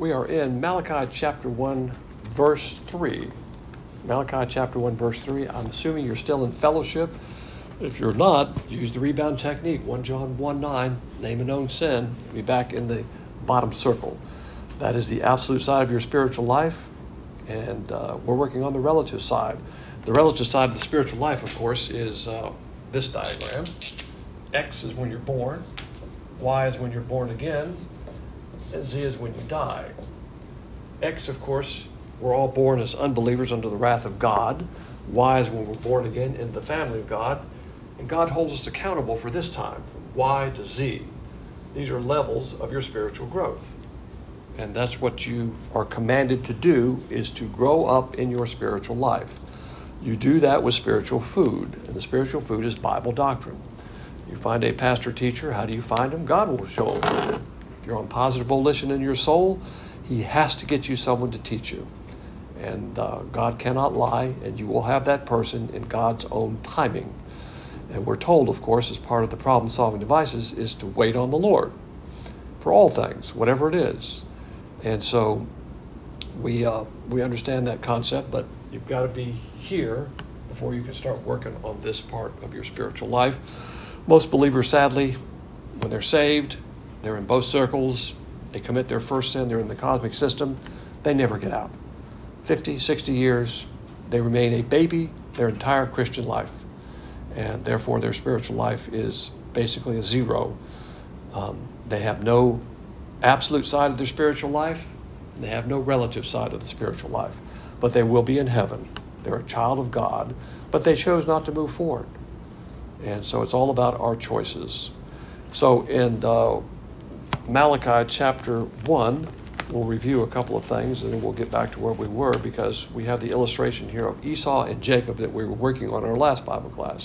We are in Malachi chapter 1, verse 3. Malachi chapter 1, verse 3. I'm assuming you're still in fellowship. If you're not, use the rebound technique. 1 John 1:9, name a known sin. Be back in the bottom circle. That is the absolute side of your spiritual life, and we're working on the relative side. The relative side of the spiritual life, of course, is this diagram. X is when you're born, Y is when you're born again, and Z is when you die. X, of course, we're all born as unbelievers under the wrath of God. Y is when we're born again into the family of God. And God holds us accountable for this time, from Y to Z. These are levels of your spiritual growth. And that's what you are commanded to do, is to grow up in your spiritual life. You do that with spiritual food, and the spiritual food is Bible doctrine. You find a pastor teacher, how do you find him? God will show him. If you're on positive volition in your soul, he has to get you someone to teach you. And God cannot lie, and you will have that person in God's own timing. And we're told, of course, as part of the problem-solving devices, is to wait on the Lord for all things, whatever it is. And so we understand that concept, but you've got to be here before you can start working on this part of your spiritual life. Most believers, sadly, when they're saved, they're in both circles, they commit their first sin, they're in the cosmic system, they never get out. 50, 60 years, they remain a baby their entire Christian life. And therefore their spiritual life is basically a zero. They have no absolute side of their spiritual life, and they have no relative side of the spiritual life. But they will be in heaven. They're a child of God, but they chose not to move forward. And so it's all about our choices. So in Malachi chapter 1, we'll review a couple of things, and then we'll get back to where we were, because we have the illustration here of Esau and Jacob that we were working on in our last Bible class.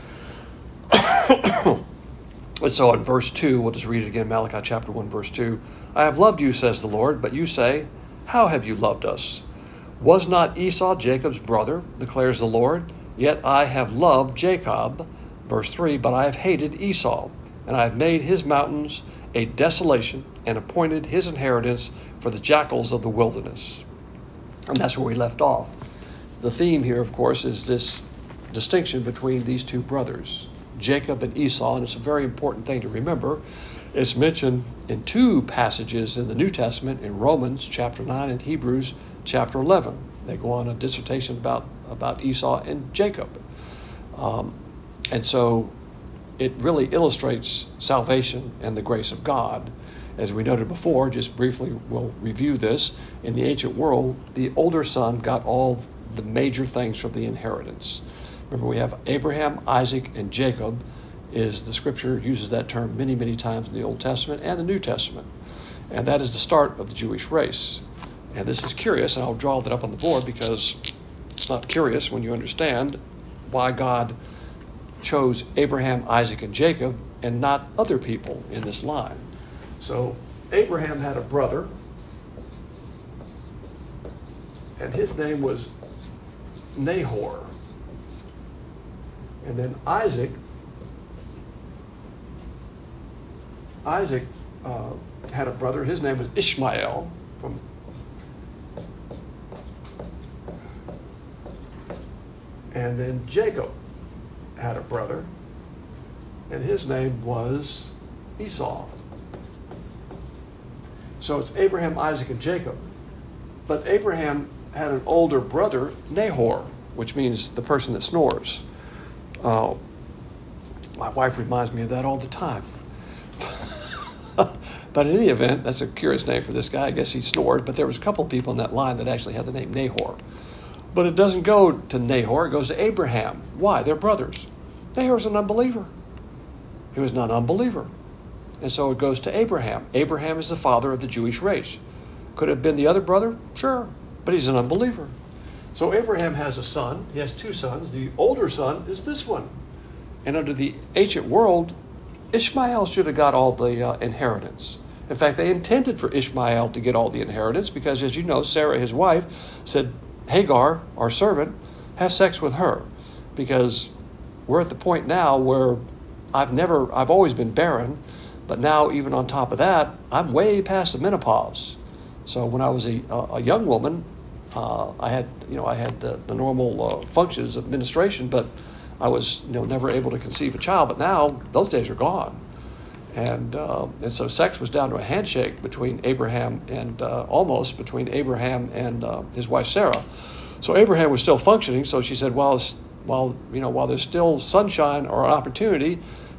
And so in verse 2, we'll just read it again, Malachi chapter 1, verse 2. I have loved you, says the Lord, but you say, how have you loved us? Was not Esau Jacob's brother, declares the Lord? Yet I have loved Jacob. Verse 3, but I have hated Esau, and I have made his mountains a desolation, and appointed his inheritance for the jackals of the wilderness. And that's where we left off. The theme here, of course, is this distinction between these two brothers, Jacob and Esau, and it's a very important thing to remember. It's mentioned in two passages in the New Testament, in Romans chapter 9 and Hebrews chapter 11. They go on a dissertation about Esau and Jacob. And so it really illustrates salvation and the grace of God. As we noted before, just briefly we'll review this. In the ancient world, the older son got all the major things from the inheritance. Remember, we have Abraham, Isaac, and Jacob. The scripture uses that term many, many times in the Old Testament and the New Testament. And that is the start of the Jewish race. And this is curious, and I'll draw that up on the board because it's not curious when you understand why God chose Abraham, Isaac, and Jacob, and not other people in this line. So Abraham had a brother, and his name was Nahor. And then Isaac had a brother. His name was Ishmael. And then Jacob had a brother, and his name was Esau. So it's Abraham, Isaac, and Jacob. But Abraham had an older brother, Nahor, which means the person that snores. My wife reminds me of that all the time. But in any event, that's a curious name for this guy. I guess he snored, but there was a couple of people in that line that actually had the name Nahor. But it doesn't go to Nahor, it goes to Abraham. Why? They're brothers. Nahor's an unbeliever. He was not an unbeliever. And so it goes to Abraham. Abraham is the father of the Jewish race. Could it have been the other brother? Sure. But he's an unbeliever. So Abraham has a son. He has two sons. The older son is this one. And under the ancient world, Ishmael should have got all the inheritance. In fact, they intended for Ishmael to get all the inheritance because, as you know, Sarah, his wife, said, Hagar, our servant, has sex with her, because we're at the point now where I've always been barren, but now even on top of that, I'm way past the menopause. So when I was a young woman, I had the normal functions of administration, but I was never able to conceive a child. But now those days are gone, and so sex was down to a handshake between Abraham and almost between Abraham and his wife Sarah. So Abraham was still functioning. So she said, while there's still sunshine or an opportunity,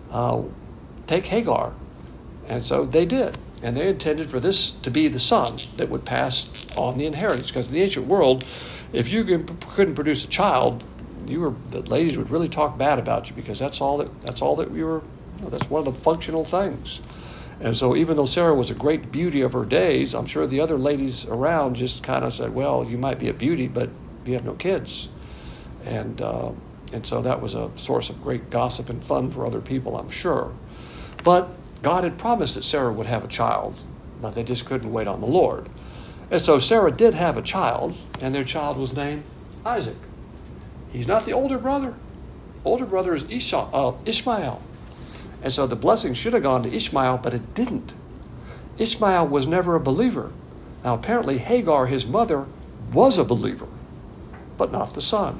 take Hagar, and so they did. And they intended for this to be the son that would pass on the inheritance. Because in the ancient world, if you couldn't produce a child, the ladies would really talk bad about you, because that's all that you were. That's one of the functional things. And so even though Sarah was a great beauty of her days, I'm sure the other ladies around just kind of said, well, you might be a beauty, but you have no kids. And so that was a source of great gossip and fun for other people, I'm sure. But God had promised that Sarah would have a child, but they just couldn't wait on the Lord. And so Sarah did have a child, and their child was named Isaac. He's not the older brother. Older brother is Ishmael. And so the blessing should have gone to Ishmael, but it didn't. Ishmael was never a believer. Now apparently Hagar, his mother, was a believer, but not the son.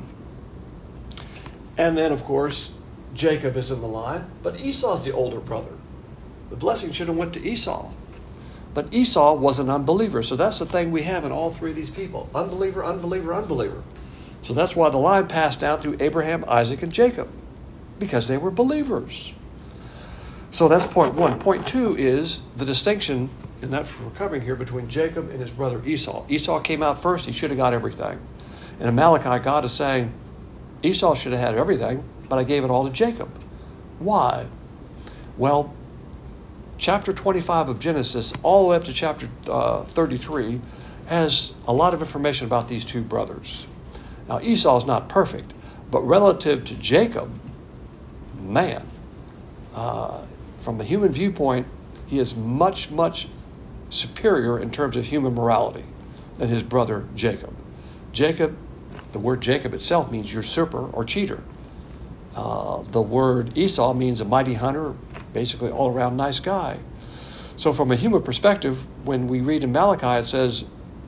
And then, of course, Jacob is in the line, but Esau's the older brother. The blessing should have went to Esau. But Esau was an unbeliever. So that's the thing we have in all three of these people. Unbeliever, unbeliever, unbeliever. So that's why the line passed down through Abraham, Isaac, and Jacob. Because they were believers. So that's point one. Point two is the distinction, and that's what we're covering here, between Jacob and his brother Esau. Esau came out first. He should have got everything. And in Malachi, God is saying, Esau should have had everything, but I gave it all to Jacob. Why? Well, chapter 25 of Genesis, all the way up to chapter 33, has a lot of information about these two brothers. Now, Esau is not perfect, but relative to Jacob, man, from a human viewpoint, he is much, much superior in terms of human morality than his brother Jacob. Jacob, the word Jacob itself means usurper or cheater. The word Esau means a mighty hunter, basically all-around nice guy. So from a human perspective, when we read in Malachi, it says,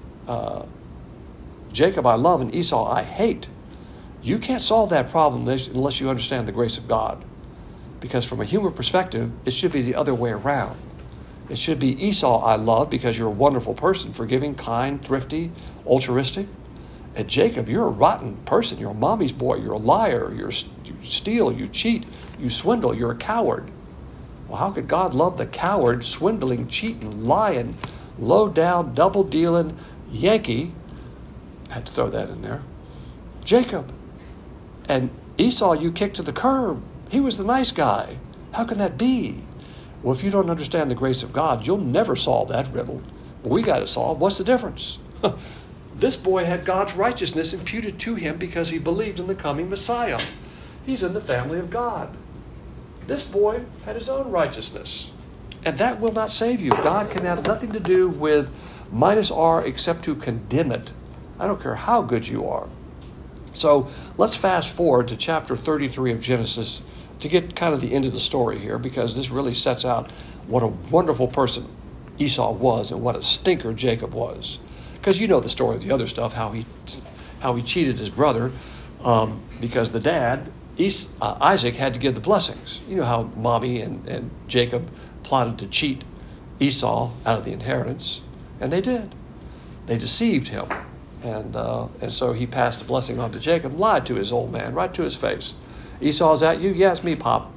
Jacob I love and Esau I hate. You can't solve that problem unless you understand the grace of God. Because from a human perspective, it should be the other way around. It should be Esau I love because you're a wonderful person, forgiving, kind, thrifty, altruistic. And Jacob, you're a rotten person. You're a mommy's boy. You're a liar. You steal. You cheat. You swindle. You're a coward. Well, how could God love the coward, swindling, cheating, lying, low-down, double-dealing Yankee? I had to throw that in there. Jacob. And Esau, you kicked to the curb. He was the nice guy. How can that be? Well, if you don't understand the grace of God, you'll never solve that riddle. Well, we got it solved. What's the difference? This boy had God's righteousness imputed to him because he believed in the coming Messiah. He's in the family of God. This boy had his own righteousness. And that will not save you. God can have nothing to do with -R except to condemn it. I don't care how good you are. So let's fast forward to chapter 33 of Genesis to get kind of the end of the story here, because this really sets out what a wonderful person Esau was and what a stinker Jacob was. Because you know the story of the other stuff, how he cheated his brother, because the dad, Isaac, had to give the blessings. You know how mommy and Jacob plotted to cheat Esau out of the inheritance, and they did. They deceived him, and so he passed the blessing on to Jacob, lied to his old man right to his face. Esau, is that you? Yeah, it's me, Pop.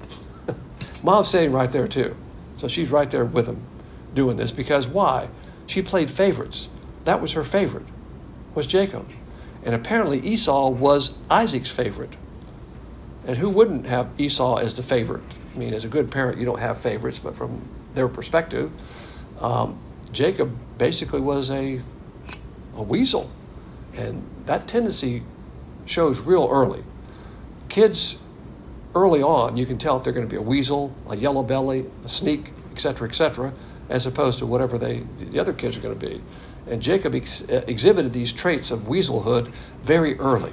Mom's sitting right there too, so she's right there with him doing this, because why? She played favorites. That was her favorite, was Jacob. And apparently Esau was Isaac's favorite. And who wouldn't have Esau as the favorite? I mean, as a good parent, you don't have favorites, but from their perspective, Jacob basically was a weasel. And that tendency shows real early. Kids, early on, you can tell if they're going to be a weasel, a yellow belly, a sneak, etc., as opposed to whatever the other kids are going to be. And Jacob exhibited these traits of weaselhood very early.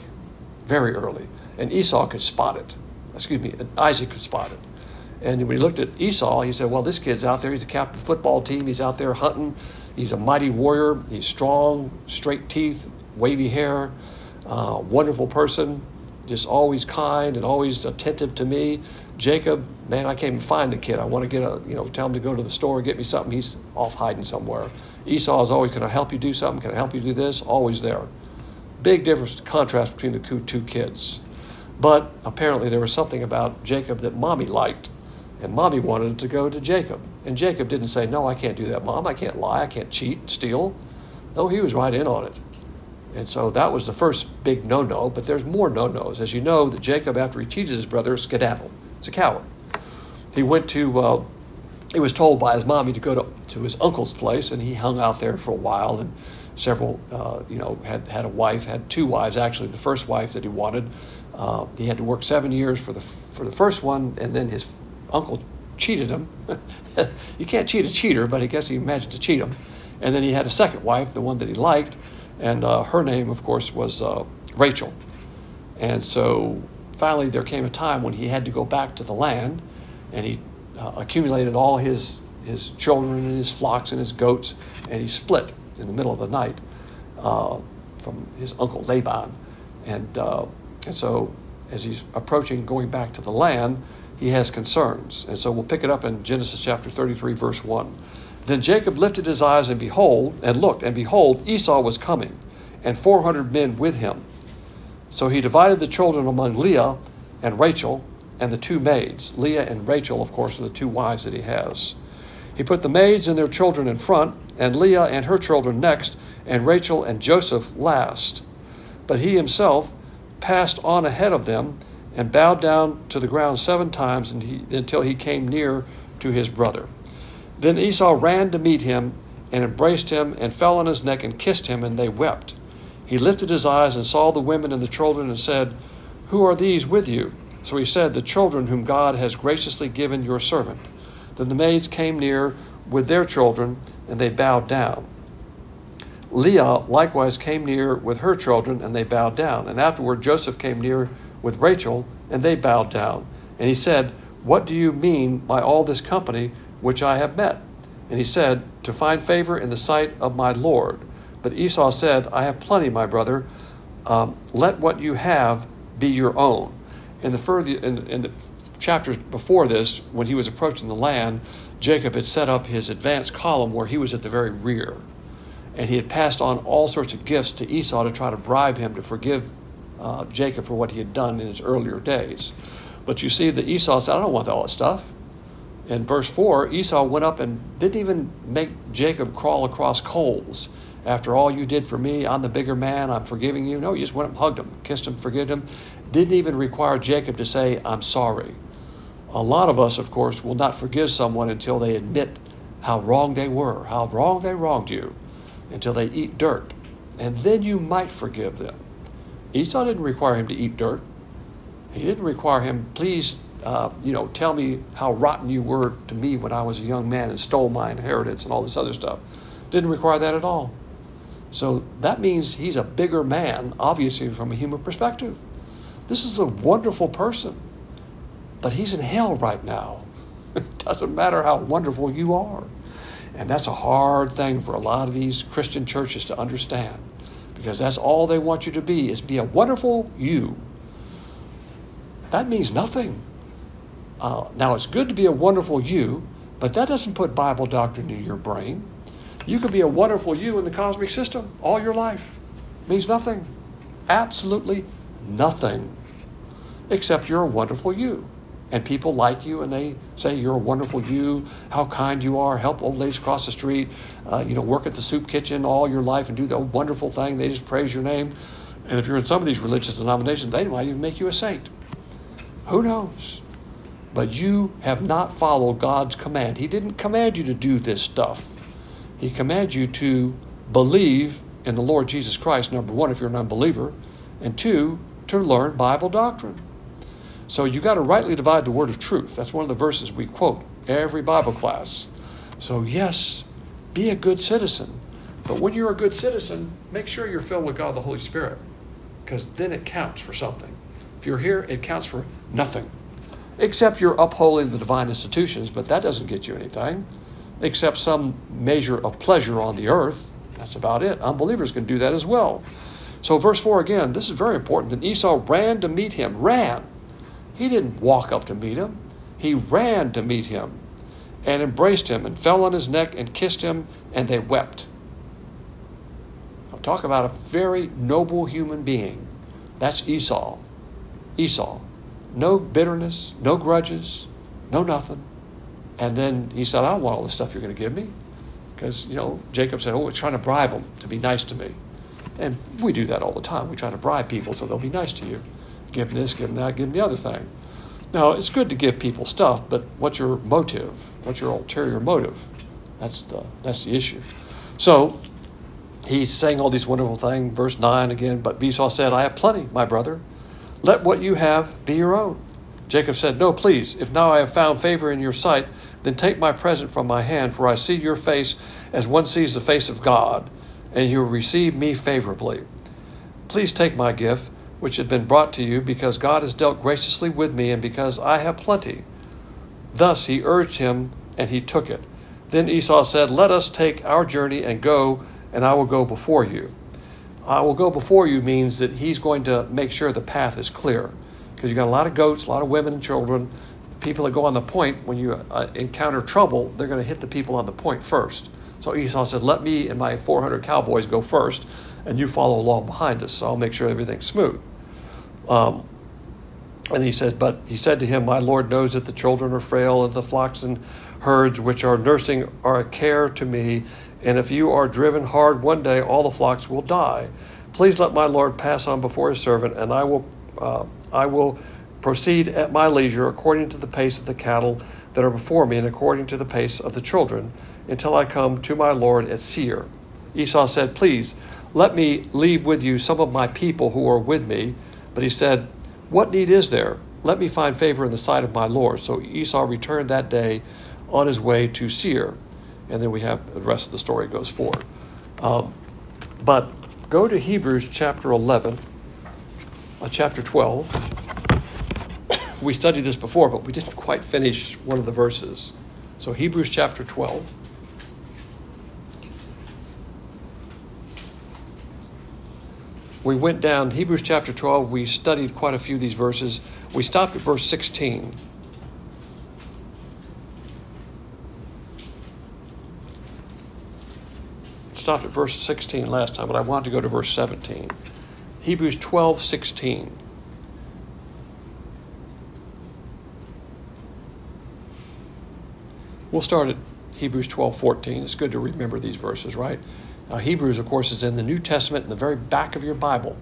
And Esau could spot it. Isaac could spot it. And when he looked at Esau, he said, well, this kid's out there. He's a captain of the football team. He's out there hunting. He's a mighty warrior. He's strong, straight teeth, wavy hair, wonderful person, just always kind and always attentive to me. Jacob, man, I can't even find the kid. I want to tell him to go to the store and get me something. He's off hiding somewhere. Esau is always, can I help you do something? Can I help you do this? Always there. Big difference, contrast between the two kids. But apparently there was something about Jacob that Mommy liked, and Mommy wanted to go to Jacob. And Jacob didn't say, no, I can't do that, Mom. I can't lie. I can't cheat, steal. No, he was right in on it. And so that was the first big no-no, but there's more no-nos. As you know, that Jacob, after he cheated his brother, skedaddled. He's a coward. He went to, he was told by his mommy to go to his uncle's place, and he hung out there for a while, and several, had a wife, had two wives, actually. The first wife that he wanted, he had to work 7 years for the first one, and then his uncle cheated him. You can't cheat a cheater, but I guess he managed to cheat him. And then he had a second wife, the one that he liked, and her name, of course, was Rachel. And so finally there came a time when he had to go back to the land, and he accumulated all his children and his flocks and his goats, and he split in the middle of the night from his uncle Laban. And so as he's approaching going back to the land, he has concerns. And so we'll pick it up in Genesis chapter 33, verse 1. Then Jacob lifted his eyes and looked, and behold, Esau was coming, and 400 men with him. So he divided the children among Leah and Rachel and the two maids. Leah and Rachel, of course, are the two wives that he has. He put the maids and their children in front, and Leah and her children next, and Rachel and Joseph last. But he himself passed on ahead of them and bowed down to the ground 7 times until he came near to his brother. Then Esau ran to meet him and embraced him and fell on his neck and kissed him, and they wept. He lifted his eyes and saw the women and the children and said, "Who are these with you?" So he said, "The children whom God has graciously given your servant." Then the maids came near with their children, and they bowed down. Leah likewise came near with her children, and they bowed down. And afterward Joseph came near with Rachel, and they bowed down. And he said, "What do you mean by all this company which I have met?" And he said, "To find favor in the sight of my Lord." But Esau said, "I have plenty, my brother. Let what you have be your own." In the chapters before this, when he was approaching the land, Jacob had set up his advance column where he was at the very rear. And he had passed on all sorts of gifts to Esau to try to bribe him to forgive Jacob for what he had done in his earlier days. But you see that Esau said, "I don't want all that stuff." In verse 4, Esau went up and didn't even make Jacob crawl across coals. "After all you did for me, I'm the bigger man, I'm forgiving you." No, he just went up and hugged him, kissed him, forgave him. Didn't even require Jacob to say, "I'm sorry." A lot of us, of course, will not forgive someone until they admit how wrong they were, how wrong they wronged you, until they eat dirt. And then you might forgive them. Esau didn't require him to eat dirt. He didn't require him, "Please, tell me how rotten you were to me when I was a young man and stole my inheritance," and all this other stuff. Didn't require that at all. So that means he's a bigger man, obviously, from a human perspective. This is a wonderful person, but he's in hell right now. It doesn't matter how wonderful you are. And that's a hard thing for a lot of these Christian churches to understand, because that's all they want you to be, is be a wonderful you. That means nothing. Now, it's good to be a wonderful you, but that doesn't put Bible doctrine in your brain. You could be a wonderful you in the cosmic system all your life. It means nothing. Absolutely nothing. Except you're a wonderful you. And people like you, and they say you're a wonderful you, how kind you are, help old ladies across the street, work at the soup kitchen all your life and do the wonderful thing. They just praise your name. And if you're in some of these religious denominations, they might even make you a saint. Who knows? But you have not followed God's command. He didn't command you to do this stuff. He commanded you to believe in the Lord Jesus Christ, number one, if you're an unbeliever, and two, to learn Bible doctrine. So you got to rightly divide the word of truth. That's one of the verses we quote every Bible class. So yes, be a good citizen. But when you're a good citizen, make sure you're filled with God the Holy Spirit, because then it counts for something. If you're here, it counts for nothing. Except you're upholding the divine institutions, but that doesn't get you anything. except some measure of pleasure on the earth. That's about it. Unbelievers can do that as well. So verse 4 again, this is very important. And Esau ran to meet him. Ran. He didn't walk up to meet him. He ran to meet him and embraced him and fell on his neck and kissed him, and they wept. Now, talk about a very noble human being. That's Esau. Esau. No bitterness, no grudges, no nothing. And then he said, I don't want all this stuff you're going to give me. Because, Jacob said, we're trying to bribe them to be nice to me. And we do that all the time. We try to bribe people so they'll be nice to you. Give them this, give them that, give them the other thing. Now, it's good to give people stuff, but what's your motive? What's your ulterior motive? That's the issue. So, he's saying all these wonderful things. Verse 9 again, but Esau said, I have plenty, my brother. Let what you have be your own. Jacob said, no, please, if now I have found favor in your sight, then take my present from my hand, for I see your face as one sees the face of God, and you will receive me favorably. Please take my gift, which had been brought to you, because God has dealt graciously with me, and because I have plenty. Thus he urged him, and he took it. Then Esau said, let us take our journey and go, and I will go before you. I will go before you means that he's going to make sure the path is clear. Because you've got a lot of goats, a lot of women and children. People that go on the point, when you encounter trouble, they're going to hit the people on the point first. So Esau said, let me and my 400 cowboys go first, and you follow along behind us, so I'll make sure everything's smooth. And he said to him, my Lord knows that the children are frail, and the flocks and herds which are nursing are a care to me. And if you are driven hard one day, all the flocks will die. Please let my Lord pass on before his servant, and I will proceed at my leisure according to the pace of the cattle that are before me, and according to the pace of the children, until I come to my Lord at Seir. Esau said, please, let me leave with you some of my people who are with me. But he said, what need is there? Let me find favor in the sight of my Lord. So Esau returned that day on his way to Seir. And then we have the rest of the story goes forward. But go to Hebrews chapter 11, chapter 12. We studied this before, but we didn't quite finish one of the verses. So Hebrews chapter 12. We went down, Hebrews chapter 12, we studied quite a few of these verses. We stopped at verse 16. Stopped at verse 16 last time, but I wanted to go to verse 17. Hebrews 12:16. We'll start at Hebrews 12:14. It's good to remember these verses, right? Now, Hebrews, of course, is in the New Testament in the very back of your Bible.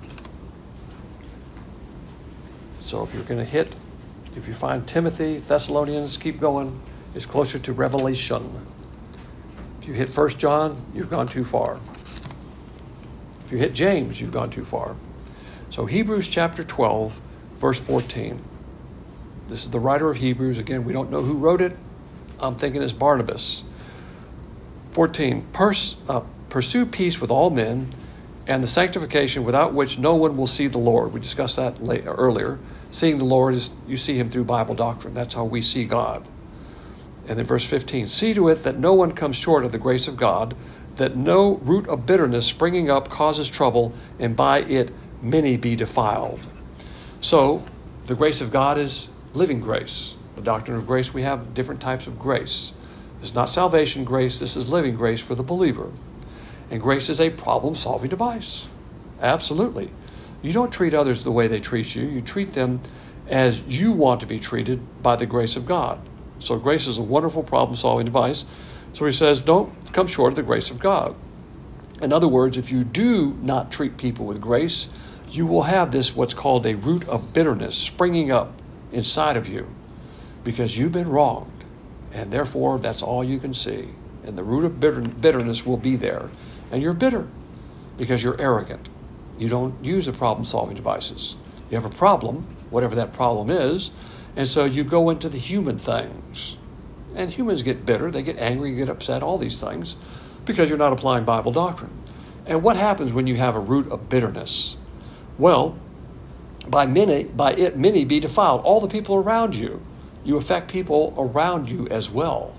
So if you find Timothy, Thessalonians, keep going. It's closer to Revelation. If you hit 1 John, you've gone too far. If you hit James, you've gone too far. So Hebrews chapter 12, verse 14. This is the writer of Hebrews. Again, we don't know who wrote it. I'm thinking it's Barnabas. 14. Pursue peace with all men and the sanctification without which no one will see the Lord. We discussed that earlier. Seeing the Lord is you see him through Bible doctrine. That's how we see God. And then verse 15. See to it that no one comes short of the grace of God, that no root of bitterness springing up causes trouble, and by it many be defiled. So the grace of God is living grace. The doctrine of grace, we have different types of grace. This is not salvation grace. This is living grace for the believer. And grace is a problem-solving device. Absolutely. You don't treat others the way they treat you. You treat them as you want to be treated by the grace of God. So grace is a wonderful problem-solving device. So he says, don't come short of the grace of God. In other words, if you do not treat people with grace, you will have this, what's called a root of bitterness, springing up inside of you because you've been wronged. And therefore, that's all you can see. And the root of bitterness will be there. And you're bitter because you're arrogant. You don't use the problem-solving devices. You have a problem, whatever that problem is, and so you go into the human things. And humans get bitter, they get angry, get upset, all these things, because you're not applying Bible doctrine. And what happens when you have a root of bitterness? Well, by it many be defiled. All the people around you. You affect people around you as well.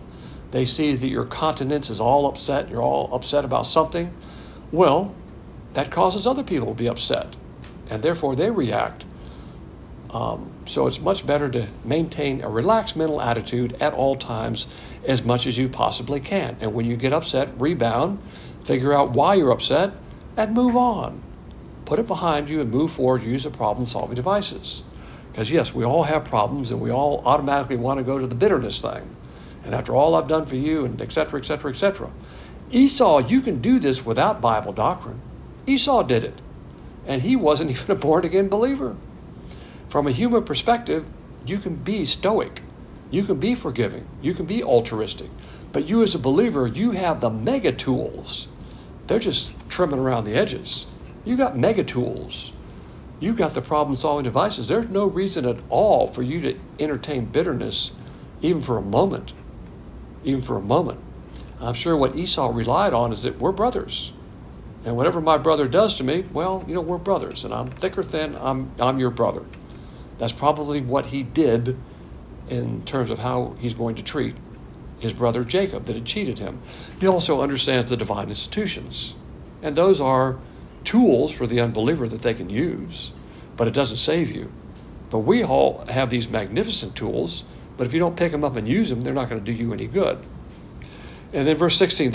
They see that your countenance is all upset. You're all upset about something. Well, that causes other people to be upset, and therefore they react. So it's much better to maintain a relaxed mental attitude at all times as much as you possibly can. And when you get upset, rebound, figure out why you're upset, and move on. Put it behind you and move forward. Use the problem-solving devices. Because yes, we all have problems, and we all automatically want to go to the bitterness thing. And after all I've done for you, and et cetera, et cetera, et cetera. Esau, you can do this without Bible doctrine. Esau did it. And he wasn't even a born-again believer. From a human perspective, you can be stoic. You can be forgiving. You can be altruistic. But you as a believer, you have the mega tools. They're just trimming around the edges. You got mega tools. You got the problem-solving devices. There's no reason at all for you to entertain bitterness even for a moment. Even for a moment. I'm sure what Esau relied on is that we're brothers. And whatever my brother does to me, well, we're brothers. And I'm thick or thin, I'm your brother. That's probably what he did in terms of how he's going to treat his brother Jacob that had cheated him. He also understands the divine institutions. And those are tools for the unbeliever that they can use, but it doesn't save you. But we all have these magnificent tools, but if you don't pick them up and use them, they're not going to do you any good. And then verse 16,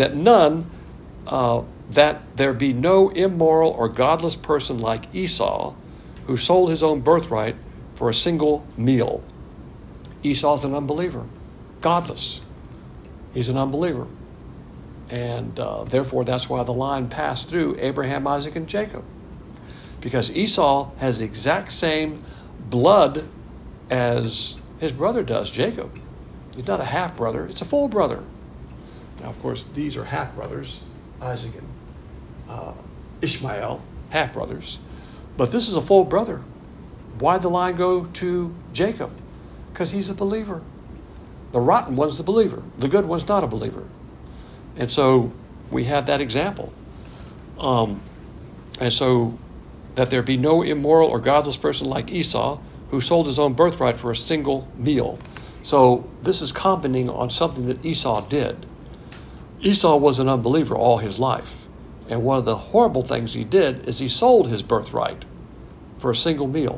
that there be no immoral or godless person like Esau, who sold his own birthright for a single meal. Esau's an unbeliever, godless. He's an unbeliever. And therefore, that's why the line passed through Abraham, Isaac, and Jacob. Because Esau has the exact same blood as his brother does, Jacob. He's not a half-brother, it's a full brother. Now, of course, these are half-brothers, Isaac and Ishmael, half-brothers. But this is a full brother. Why'd the line go to Jacob? Because he's a believer. The rotten one's the believer. The good one's not a believer. And so we have that example. And so that there be no immoral or godless person like Esau, who sold his own birthright for a single meal. So this is commenting on something that Esau did. Esau was an unbeliever all his life. And one of the horrible things he did is he sold his birthright for a single meal.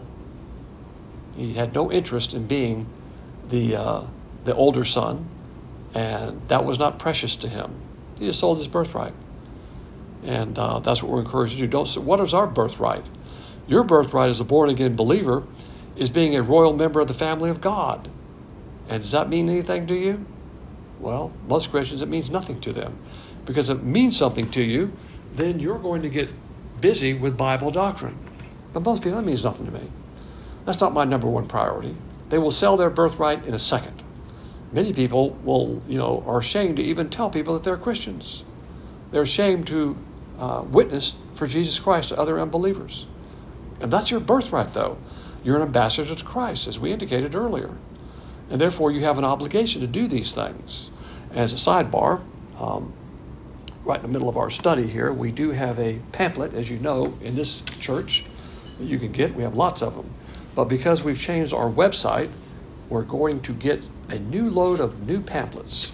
He had no interest in being the older son, and that was not precious to him. He just sold his birthright. And that's what we're encouraged to do. What is our birthright? Your birthright as a born-again believer is being a royal member of the family of God. And does that mean anything to you? Well, most Christians, it means nothing to them. Because if it means something to you, then you're going to get busy with Bible doctrine. But most people, that means nothing to me. That's not my number one priority. They will sell their birthright in a second. Many people are ashamed to even tell people that they're Christians. They're ashamed to witness for Jesus Christ to other unbelievers. And that's your birthright, though. You're an ambassador to Christ, as we indicated earlier. And therefore, you have an obligation to do these things. As a sidebar, right in the middle of our study here, we do have a pamphlet, as you know, in this church that you can get. We have lots of them. But because we've changed our website, we're going to get a new load of new pamphlets.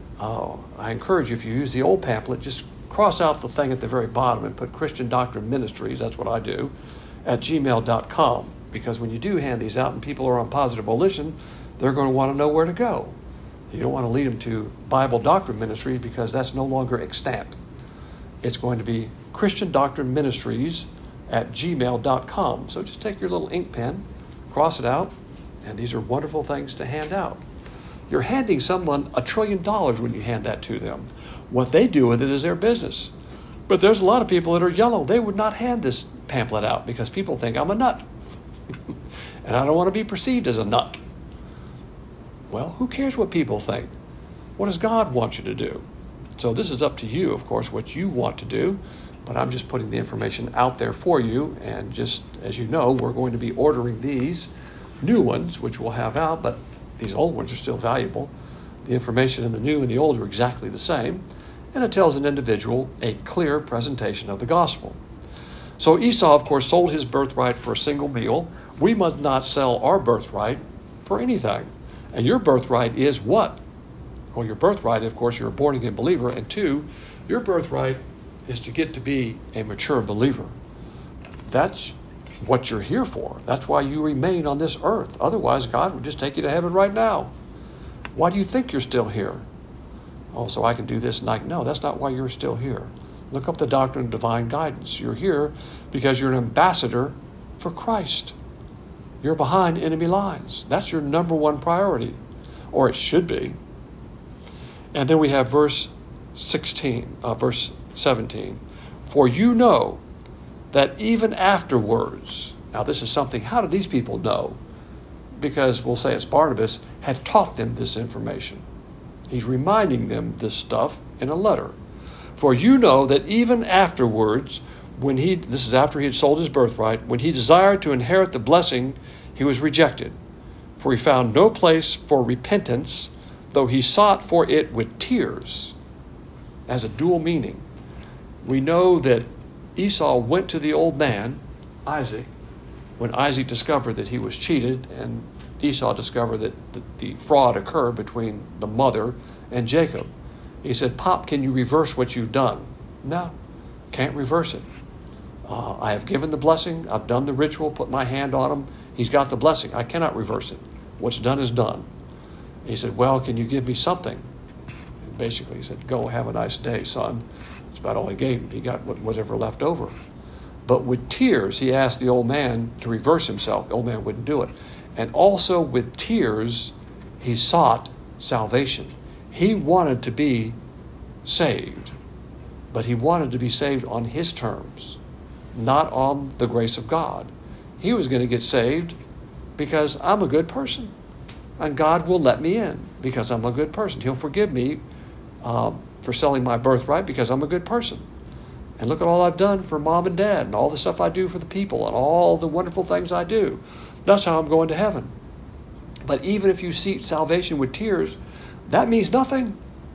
I encourage you, if you use the old pamphlet, just cross out the thing at the very bottom and put Christian Doctrine Ministries, that's what I do, at gmail.com. Because when you do hand these out and people are on positive volition, they're going to want to know where to go. You don't want to lead them to Bible Doctrine Ministry because that's no longer extant. It's going to be Christian Doctrine Ministries at gmail.com. So just take your little ink pen, cross it out, and these are wonderful things to hand out. You're handing someone $1 trillion when you hand that to them. What they do with it is their business. But there's a lot of people that are yellow. They would not hand this pamphlet out because people think I'm a nut. And I don't want to be perceived as a nut. Well, who cares what people think? What does God want you to do? So this is up to you, of course, what you want to do. But I'm just putting the information out there for you. And just as you know, we're going to be ordering these new ones, which we'll have out, but these old ones are still valuable. The information in the new and the old are exactly the same. And it tells an individual a clear presentation of the gospel. So Esau, of course, sold his birthright for a single meal. We must not sell our birthright for anything. And your birthright is what? Well, your birthright, of course, you're a born-again believer. And 2, your birthright is to get to be a mature believer. That's what you're here for. That's why you remain on this earth. Otherwise, God would just take you to heaven right now. Why do you think you're still here? Oh, so I can do this and I can. No, that's not why you're still here. Look up the doctrine of divine guidance. You're here because you're an ambassador for Christ. You're behind enemy lines. That's your number one priority, or it should be. And then we have verse 17. For you know that even afterwards, now this is something, how did these people know? Because we'll say it's Barnabas had taught them this information. He's reminding them this stuff in a letter. For you know that even afterwards, this is after he had sold his birthright, when he desired to inherit the blessing, he was rejected. For he found no place for repentance, though he sought for it with tears. As a dual meaning. We know that Esau went to the old man, Isaac, when Isaac discovered that he was cheated, and Esau discovered that the fraud occurred between the mother and Jacob. He said, Pop, can you reverse what you've done? No, can't reverse it. I have given the blessing. I've done the ritual, put my hand on him. He's got the blessing. I cannot reverse it. What's done is done. He said, well, can you give me something? And basically, he said, go have a nice day, son. That's about all he gave him. He got whatever left over. But with tears, he asked the old man to reverse himself. The old man wouldn't do it. And also with tears, he sought salvation. He wanted to be saved, but he wanted to be saved on his terms, not on the grace of God. He was going to get saved because I'm a good person, and God will let me in because I'm a good person. He'll forgive me for selling my birthright because I'm a good person. And look at all I've done for mom and dad and all the stuff I do for the people and all the wonderful things I do. That's how I'm going to heaven. But even if you seek salvation with tears, that means nothing.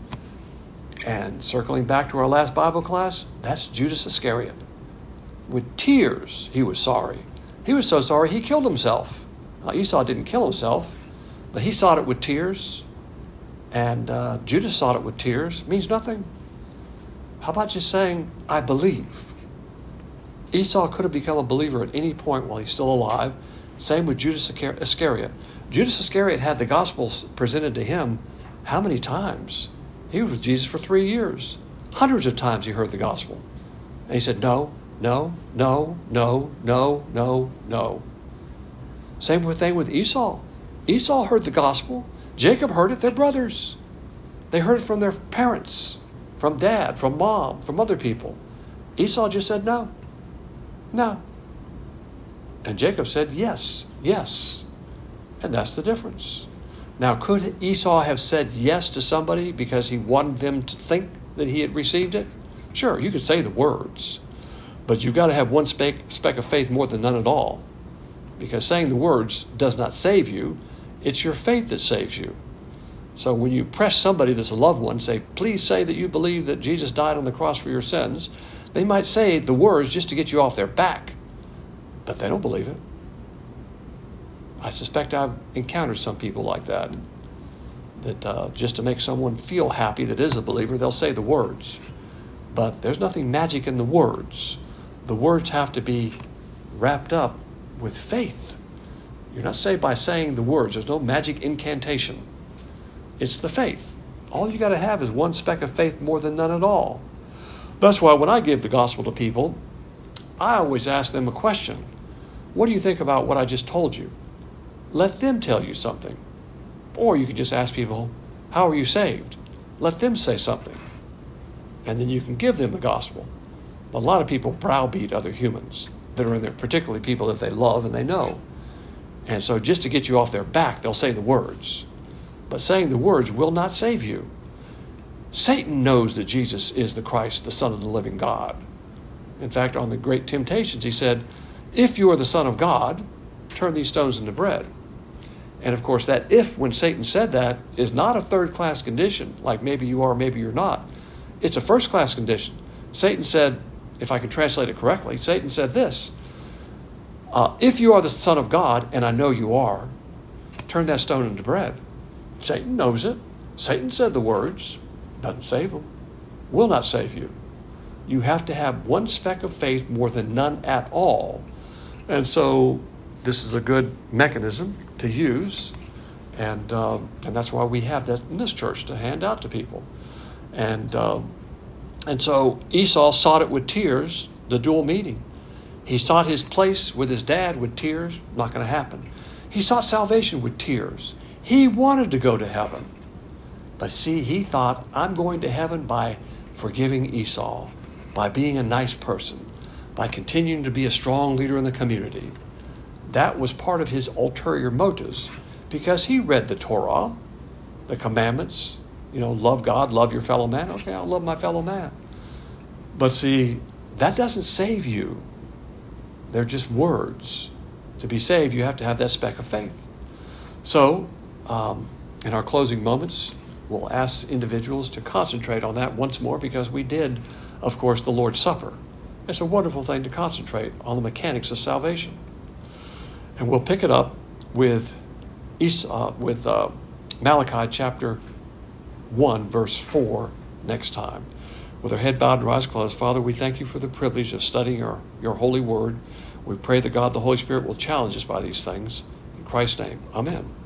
And circling back to our last Bible class, that's Judas Iscariot. With tears, he was sorry. He was so sorry he killed himself. Now, Esau didn't kill himself, but he sought it with tears. And Judas sought it with tears. It means nothing. How about just saying, I believe? Esau could have become a believer at any point while he's still alive. Same with Judas Iscariot. Judas Iscariot had the Gospels presented to him how many times? He was with Jesus for 3 years. Hundreds of times he heard the Gospel. And he said, no, no, no, no, no, no, no. Same thing with Esau. Esau heard the Gospel. Jacob heard it. They're brothers. They heard it from their parents, from dad, from mom, from other people. Esau just said no. No. And Jacob said yes, yes. And that's the difference. Now, could Esau have said yes to somebody because he wanted them to think that he had received it? Sure, you could say the words. But you've got to have one speck of faith more than none at all. Because saying the words does not save you. It's your faith that saves you. So when you press somebody that's a loved one, say, please say that you believe that Jesus died on the cross for your sins, they might say the words just to get you off their back. But they don't believe it. I suspect I've encountered some people like that just to make someone feel happy that is a believer, they'll say the words. But there's nothing magic in the words. The words have to be wrapped up with faith. You're not saved by saying the words. There's no magic incantation. It's the faith. All you got to have is one speck of faith more than none at all. That's why when I give the gospel to people, I always ask them a question. What do you think about what I just told you? Let them tell you something. Or you can just ask people, how are you saved? Let them say something. And then you can give them the gospel. But a lot of people browbeat other humans that are in there, particularly people that they love and they know. And so just to get you off their back, they'll say the words. But saying the words will not save you. Satan knows that Jesus is the Christ, the Son of the living God. In fact, on the Great Temptations, he said, if you are the Son of God, turn these stones into bread. And of course, that if, when Satan said that, is not a third-class condition, like maybe you are, maybe you're not. It's a first-class condition. Satan said, if I can translate it correctly, Satan said this, if you are the Son of God, and I know you are, turn that stone into bread. Satan knows it. Satan said the words, doesn't save them, will not save you. You have to have one speck of faith more than none at all. And so this is a good mechanism to use. And that's why we have that in this church to hand out to people. And so Esau sought it with tears, the dual meeting. He sought his place with his dad with tears, not going to happen. He sought salvation with tears. He wanted to go to heaven. But see, he thought, I'm going to heaven by forgiving Esau, by being a nice person, by continuing to be a strong leader in the community. That was part of his ulterior motives, because he read the Torah, the commandments, love God, love your fellow man. Okay, I'll love my fellow man. But see, that doesn't save you. They're just words. To be saved, you have to have that speck of faith. So, in our closing moments, we'll ask individuals to concentrate on that once more, because we did, of course, the Lord's Supper. It's a wonderful thing to concentrate on the mechanics of salvation. And we'll pick it up with Malachi chapter 1, verse 4 next time. With our head bowed and our eyes closed, Father, we thank you for the privilege of studying your holy word. We pray that God, the Holy Spirit, will challenge us by these things. In Christ's name, amen.